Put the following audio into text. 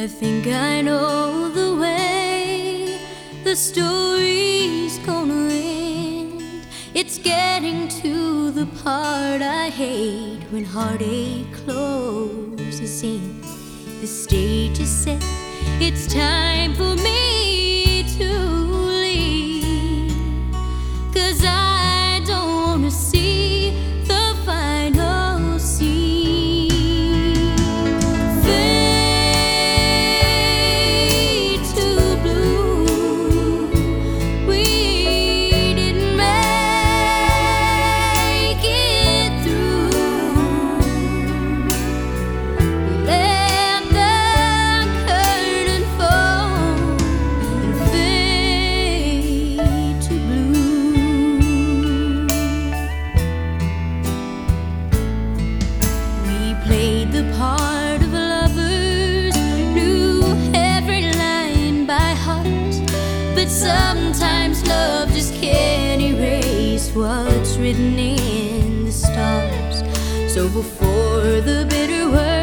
I think I know the way the story's gonna end. It's getting to the part I hate, when heartache closes in. The stage is set, it's time for me to leave, 'cause I don't wanna see the final scene. Fade to blue, we didn't make it through. Let the curtain fall and fade to blue. We played the part of lovers, knew every line by heart, but sometimes love just can't erase what's written in the stars. So before the bitter word